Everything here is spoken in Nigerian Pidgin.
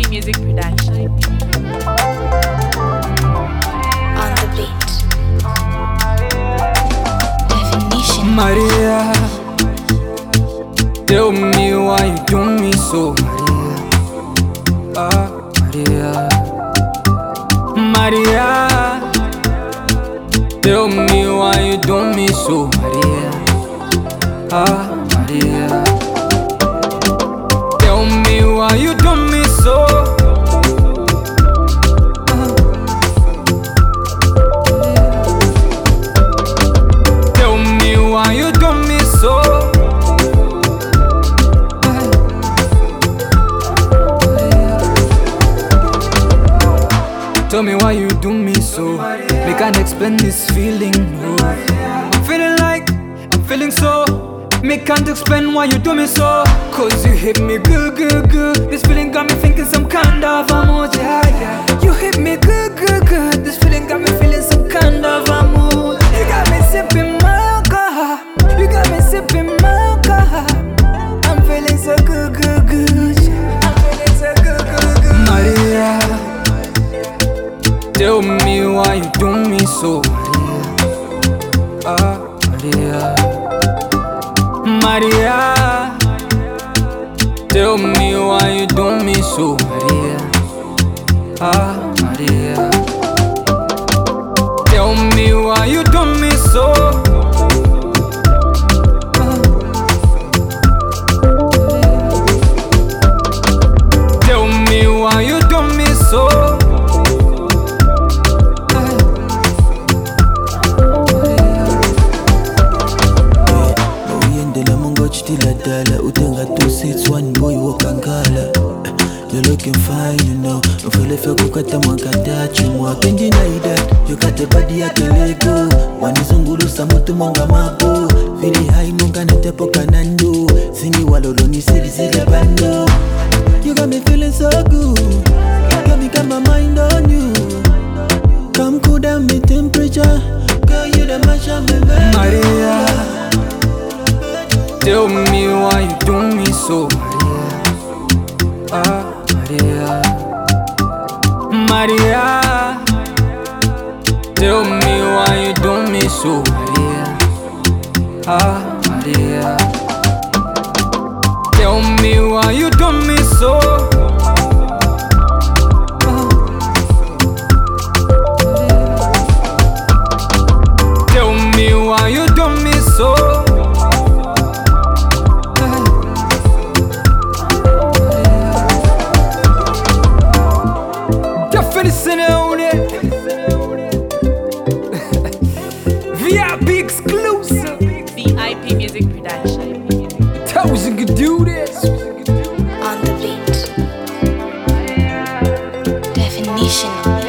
VIP Music Production. On the beat. Definition. Maria, tell me why you do me so, Maria. Ah, Maria. Maria, tell me why you do me so, Maria. Ah, Maria. Tell me why you do me so. Tell me why you do me so. Tell me why you do me so. Me can't explain this feeling. No. I'm feeling like I'm feeling so. Me can't explain why you do me so. Cause you hit me good, good, good. This feeling got me thinking some kind of mood. Yeah, yeah. You hit me good, good, good. This feeling got me feeling some kind of mood. You got me sipping my alcohol. You got me sipping my alcohol. I'm feeling so good, good, good. I'm feeling so good, good, good. Maria, tell me why you do me so, Maria. Ah, Maria. Maria, tell me why you do me so, Maria. Ah, Maria. Tell me why you do me so. Tell me why you do me so. Dala utenga 2 seats, 1 boy wakangala. You're looking fine, you know. Mfele fe kukata mwakata chumwa kenji na idat. You got the body ya kelego. Wanizungulu sa mutu monga mapo. Fili hai monga na tepo kanando. Sini walolo ni siri zile bando. You got me feeling so good. Got me got my mind on you. Come cool down my temperature. Girl, you the match of me, baby. Maria, tell me why you do me so, Maria. Ah, Maria. Maria, tell me why you do me so, Maria. Ah, Maria. Tell me why you do me so. Tell me why you do me so. VIP exclusive. VIP Music Production. Thousand could do this. On the beat. Definition.